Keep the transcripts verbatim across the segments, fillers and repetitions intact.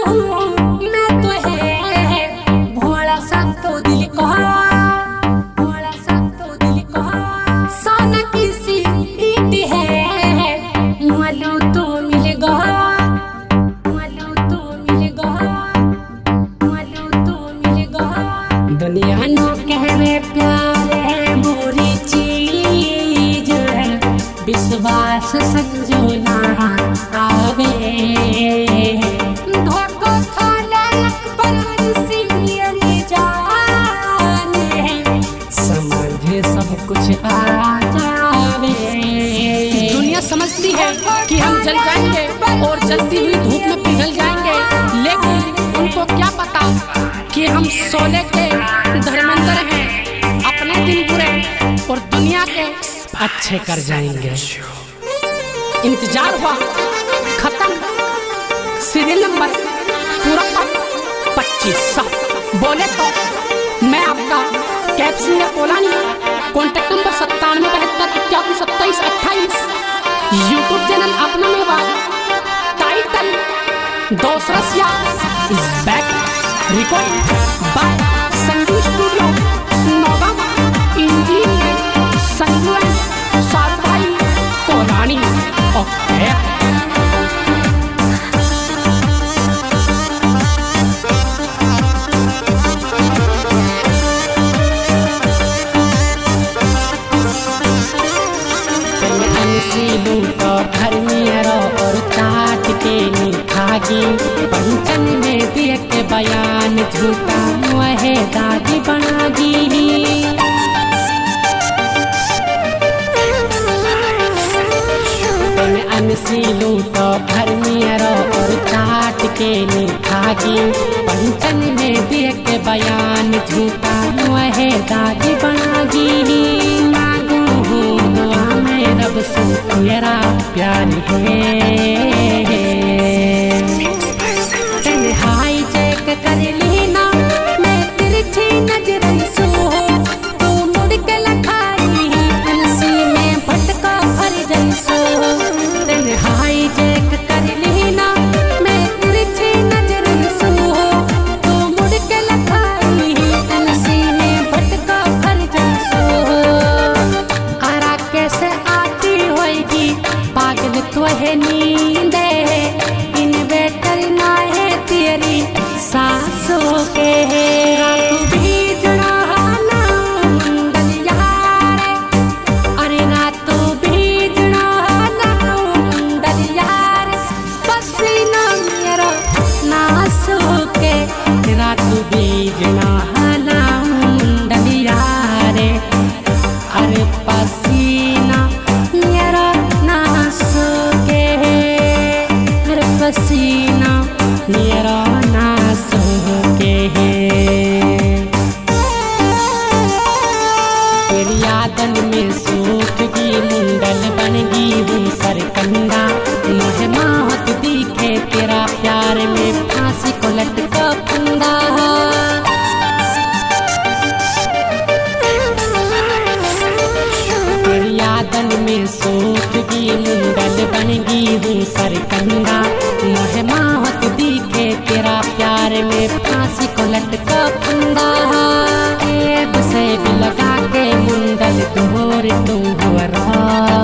मैं तो है भोला सा तो दिल को भोला सा तो दिल को सोना की सी ईट है मालू तो मिलेगा मालू तो मिलेगा मालू तो मिलेगा दुनिया नो कहवे प्यार है बुरी चीज है विश्वास संजो ना आवे धोखा खाना पर सिंह जाने समझे सब कुछ आ जावे। दुनिया समझती है कि हम जल जाएंगे और जलती हुई धूप में पिघल जाएंगे, लेकिन उनको क्या पता कि हम शोले के धर्मेंद्र हैं, अपने दिन बुरे और दुनिया के अच्छे कर जाएंगे। इंतजार हुआ खत्म, सीरियल नंबर पूरा पच्चीस बोले तो मैं आपका कैप्सिंग कोलानी, कॉन्टेक्ट नंबर सत्तानवे बहत्तर इक्यावन सत्ताईस अट्ठाईस, YouTube channel Apna Mewa, title दोसरसिया is back, recording by Sanju studio Naugam, engineer Sanju Sarabhai Kolani. Okay तो घर में रो और चाट के निखागी पंचन में दिए के बयान झूठा वह दादी बनागी। अनसीलू तो घर में रो और चाट के निखागी पंचन में दिए के बयान झूठा वह दादी बनागी। रब से तेरा प्यार है तन्हाई चेक कर लेना मैं तिरछी नजर सो तू मुड़ के लखाई तुलसी में भटका भर जैसो तन्हाई चेक कर लेना मैं तिरछी नजर सो तू मुड़ के लखाई तुलसी में भटका भर जैसो। आरा कैसे पागल तो है नींद इन्वेटर ना है तेरी सासों के तू भीजना ना मुंडल यार, अरे ना तू भीजना ना मुंडल यार पसीना मेरा नासो के तेरा तू भीजना ना मुंडल यार, अरे पसीना पसीना मेरा नासो के तेरी यादन में सूख गई मुंडल बन गई हूँ सरकंडा मोह माहौत दिखे तेरा प्यार में फांसी को लटका फंदा। तेरी यादन में सूख गई मुंडल बन गई हूँ सरकंडा मोह माहौत दिखे तेरा प्यार में फांसी को लटका फंदा। ऐब से भी लगा के मुंडल तोर तू हो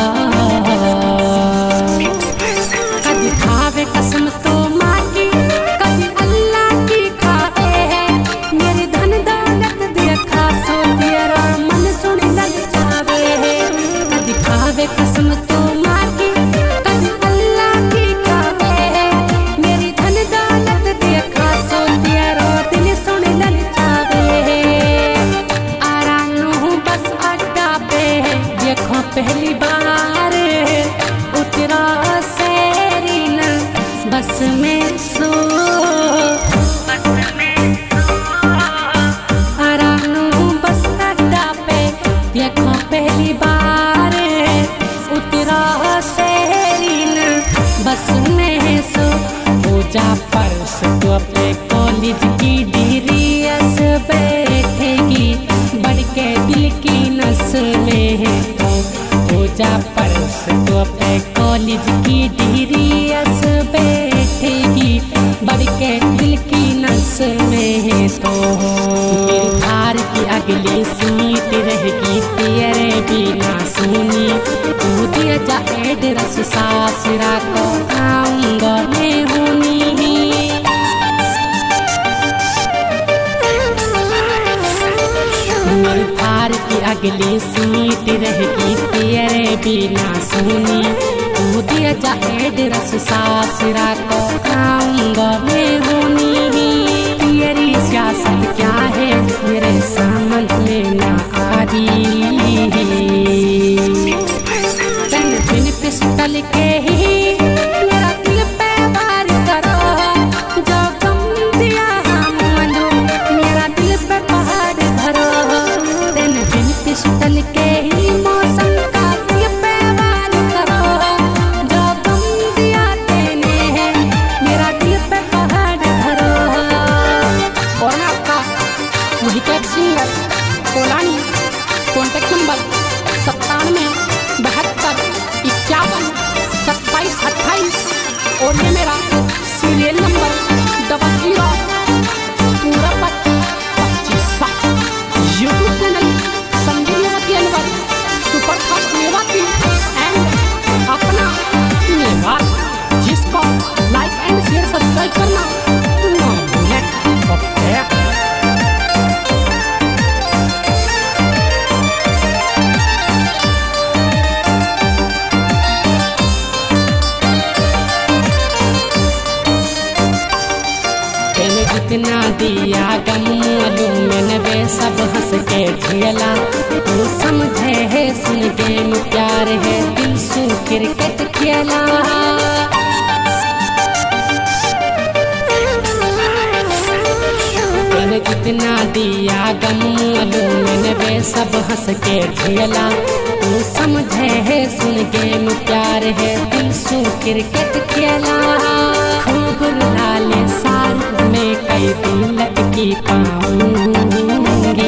कभी खावे कसम तो माँ की कभी अल्लाह की खावे है मेरी धन दौलत देखा सो तेरा मन सुन लग जावे है कभी खावे कसम तो माँ की कभी अल्लाह की खावे है मेरी धन दौलत देखा सो तेरा दिल सुन लग जावे है। आराम हूँ बस अड्डा पे देखो पहली बार उतरा सेरीना बस में सो आराम हूँ बस अड्डा पे देखो पहली बार उतरा सेरीना बस में सो पूजा परस तो अपने कॉलेज की डिग्री बैठेगी बढ़ के दिल की नस में है पूजा परस तो अपने कॉलेज की डिग्री बैठेगी बढ़ के अगली सीट रहेगी तेरे बिना सुनी, तू दिया जाए रस सासरा को आऊंगा मैं होनी। तेरी सियासत क्या है मेरे सामन में ना आ रही, तन बिन पिस्टल के ही मेरा दिल पे वार करो, जो गम दिया हम मनो मेरा दिल पे पहाड़ भरो। तन बिन पिस्टल के ही मौसम का दिल पे वार करो, जो गम दिया तेने मेरा दिल पे पहाड़ भरो। और ना आपका वही कैब सिंगर कोलानी, कॉन्टेक्ट नंबर सत्तानवे बहत्तर इक्यावन सत्ताईस अट्ठाईस, और ये मेरा सीरियल नंबर डबल जीरो पूरा पच्चीस सात। YouTube channel Sanjeevani Anwar super fast Mewati and Apna Mewat, जिसको लाइक एंड शेयर सब्सक्राइब करना ना भूलें। ओके जितना दिया गम मालूम मैंने वे सब हंस के झेला, तू समझे है सुन गेम प्यार है दिल सू क्रिकेट खेला। मैंने जितना दिया गम मालूम मैंने वे सब हंस के झेला, तू समझे है सुन गेम प्यार है दिल सू क्रिकेट खेला। खूब लाले सार में कई दिल की पाऊंगी,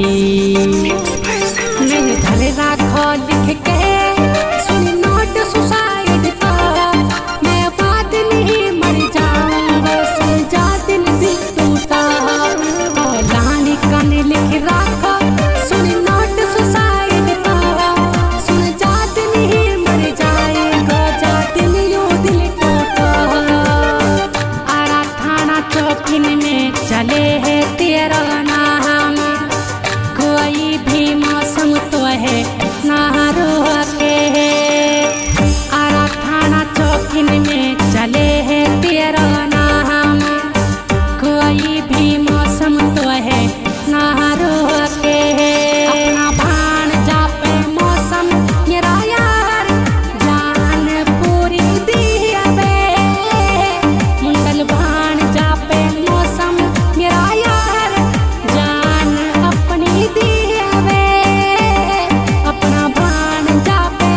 मैंने धरे राखो लिख के सुन नोट सुसाइड का, मैं बात नहीं मर जाऊंगा सुन जा दिल दिल टूटा। और लानी कन लिख राखो सुन नोट सुसाइड का, सुन जा दिल ही मर जाएगा जा दिल यो दिल टूटा। आरा थाना चौकिन में चले है तेरा नाम, कोई भी मौसम तो है ना रोके। आरा थाना चौकिन में चले है तेरा नाम, कोई भी मौसम तो है ना रोके। अपना भान जापे मौसम मेरा यार जान पूरी दिया बे, मुंडल भान जापे मौसम मेरा यार जान अपनी दिया बे, अपना भान जापे।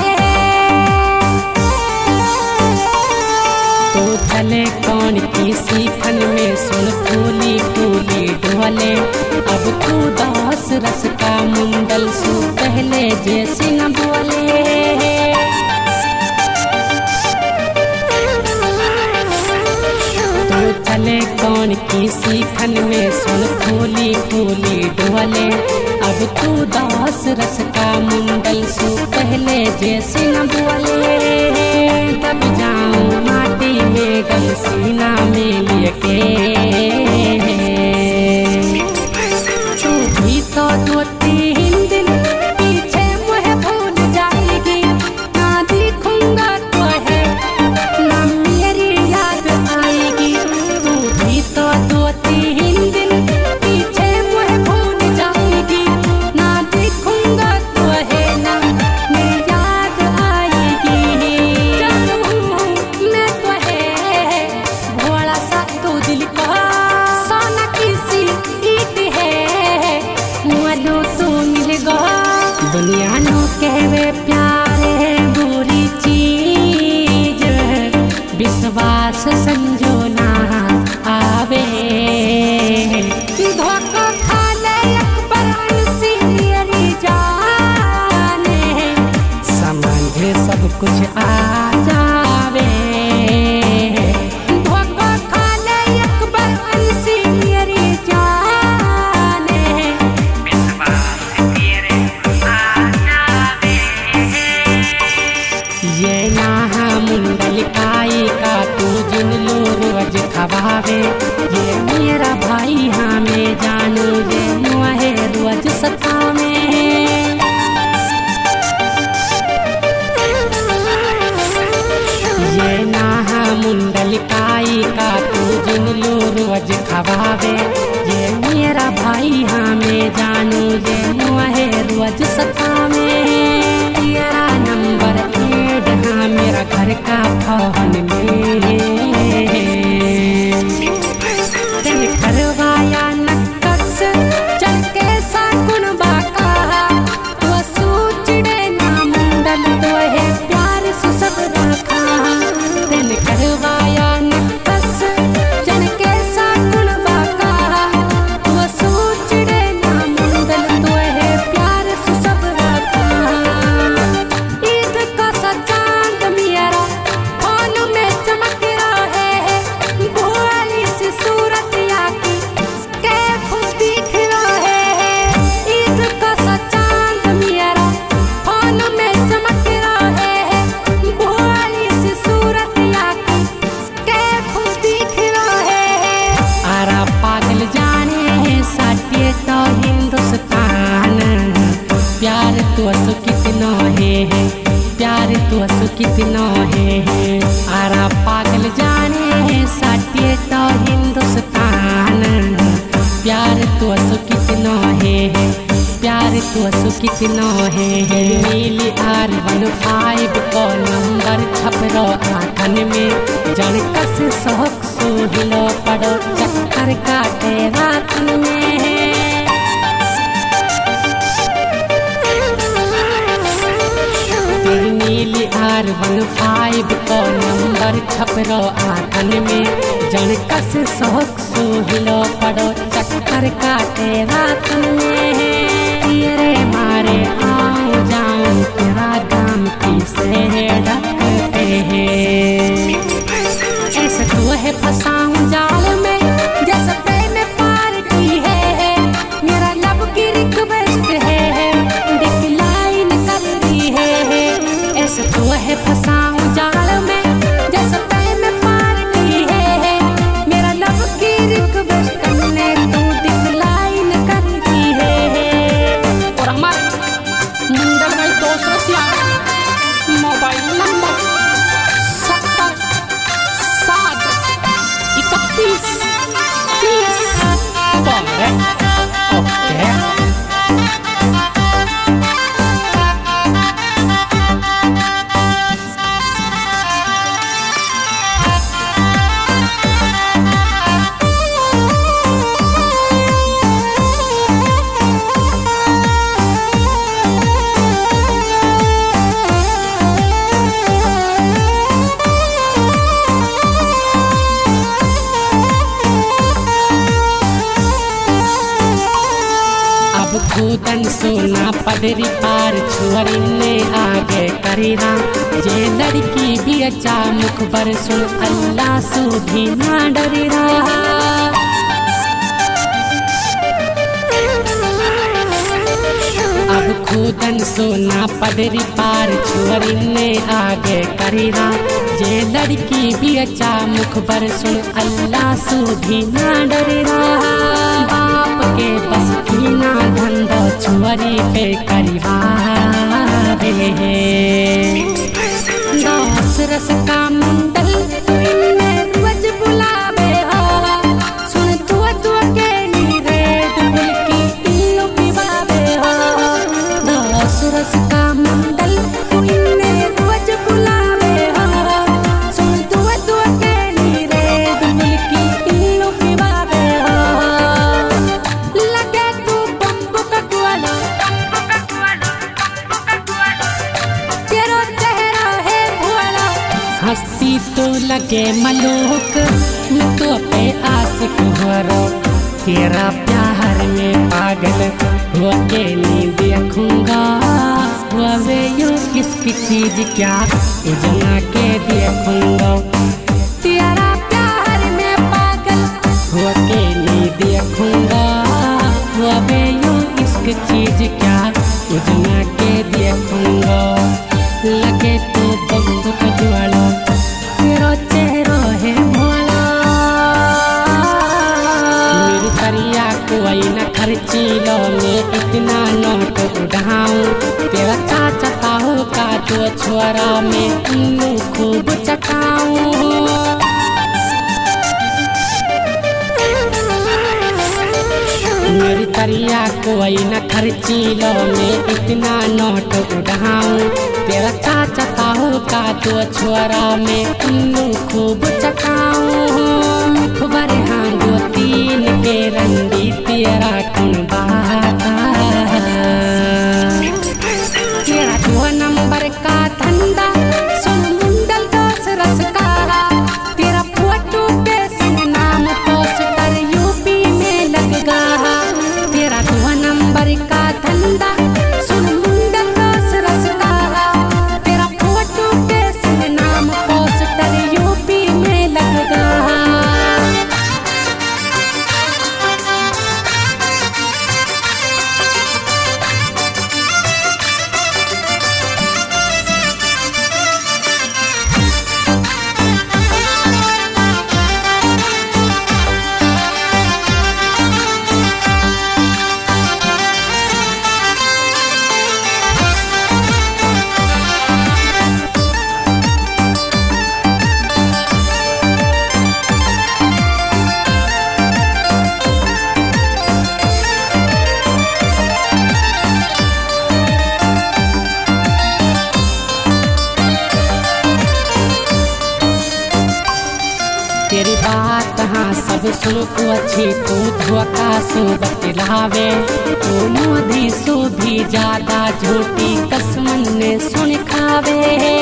तो चले कौन की सीखन में सुन फूली फूली ढोले, अब तू दास रस का मुंडल सु पहले जैसे न बोले। तो चले कौन की सीखन में सुन फूली फूली ढोले, अब तू दास रस का मुंडल सु पहले जैसे न बोले। तब जाऊं माटी में गल सीना में लेके, तू भी तो दो तीन दिन पीछे मुझे भूल जाएगी, ना दिखूंगा तो है ना मेरी याद आएगी। तू भी तो दो तीन दिन पीछे मुझे भूल जाएगी, ना दिखूंगा तो है ना मेरी याद आएगी। जानू मैं तो है भोला सा तो दिल का सोना किसी ईद है, मुझे तो मिल गया। दुनिया नो कहवे प्यार है बुरी चीज, विश्वास समझो ना आवे। धोखा खा ले अकबर अनसीरी जाने, समझे सब कुछ आ जावे। धोखा खा ले अकबर अनसीरी जाने, ये ना मुंडल काई का तू जिन लो रोज खवावे, ये मेरा भाई हमें जानू ये मुहे रोज सतावे। मुंडल काई का तू जिन लो रोज खवावे ये मेरा भाई हमें जानू ये मुहे रोज सतावे तेरा नंबर एड हाँ मेरा घर का फोन में तेन करवाया नक्कस चल के साकुन बाका तो सूचड़े ना मुंडल तो है प्यार से सब रखा तेन करवाया नक्कस चल के साकुन बाका तो सूचड़े ना मुंडल तो है प्यार से सब रखा ईद का सा चांद मेरा फोन में चमक रहा है भोली सी सूरत याकी कैफ दिख रहा है ईद का सा चांद मेरा फोन में चमक रहा है भोली सी सूरत याकी कैफ दिख रहा है आरा पागल जाने है साटे तो हिंदुस्तान प्यार तो सो कितना है प्यार तो सो कितना है आरा पागल जाने है साटे तो हिंदुस्तान प्यार तो सो कितना है प्यार तो सो कितना है नीली आर वन फाइव को नंबर छपरो आखन में जन कस शौक सो हिलो पड़ो चक्कर काटे रातन में नीली आर वन फाइव को नंबर छपरो आखन में जन कस शौक सो हिलो पड़ो चक्कर काटे रातन में तेरे मारे आऊं जाऊं तेरा गाम की से ढकते हैं ऐसे तो है फंसाऊं जाल में जैसे प्रेम पार की है मेरा लब की रिक्वेस्ट है डिक्लाइन कर रही है ऐसे तो है फंसाऊं जाल में जैसे प्रेम पार की है मेरा लब की रिक्वेस्ट ने तू डिक्लाइन कर दी है और हमारे मुंडल भाई दोस्त रसिया मोबाइल नंबर सत्तर सात इकतीस तीस बारह ओके भूतन सोना पदरी पार छुअरी ने आगे करीरा ये लड़की भी अच्छा मुख पर सुन अल्लाह सो भी ना डरी रहा अब खुदन सोना पदरी पार छुअरी ने आगे करीरा ये लड़की भी अच्छा मुख पर सुन अल्लाह सो भी ना डरी रहा बाप के बस की ना धंधा छुअरी पे करीबा दस रस का मुंडल इन्हें रोज बुलावे हो सुन तू तू के नी रेड बुल की इल्लू पिवावे हो दस रस का मुंडल इन्हें रोज बुलावे हो सुन तू तू के नी रेड बुल की इल्लू पिवावे हो लगे तू बम्बू का गुआला तेरा चेहरा है भोला हंसती तो लगे मलूक मैं तो पे आशिक हो रो तेरा प्यार में पागल हो के नहीं देखूंगा वे यू किसकी चीज क्या उजना के देखूंगा तेरा प्यार में पागल हो के नहीं देखूंगा वे यू इसकी चीज क्या उजना के देखूंगा लगे तो बंदूक ज्वाला तेरा चेहरा है भोला मेरी करिया कोई न खर्ची लो मैं इतना नोट उड़ाऊं तेरा चाचा ताऊ का तो छोरा में खूब चटाऊं नजरिया कोई न खर्ची लो मैं इतना नोट उड़ाऊं तेरा चाचा ताऊ का दो छोरा में उन्नू खूब चकाऊं खबर हाँ दो तीन के रंडी तेरा कौन बाता तेरा दो नंबर का धंधा सुन मुंडल दस रस का तेरा फोटो पे सिंह नाम पोस्टर यूपी में लग गया तेरा दो नंबर का धंधा सुन मुंडल दस रस का तेरा फोटो पे सिंह नाम पोस्टर यूपी में लग गया। तेरी बात हाँ सब सुन को अच्छी तू धोखा सो बतलावे तू मोदी सो भी ज्यादा झूठी कसमन ने सुन खावे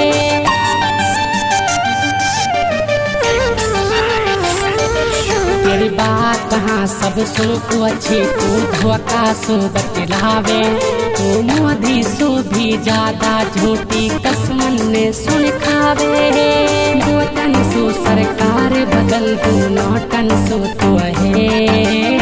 तेरी बात हाँ सब सुन को अच्छी तू धोखा सो बतलावे तू मोदी सो भी ज्यादा झूठी कसमन ने सुन खावे नोटन सो सरकार बदल तू नोटन सो तो है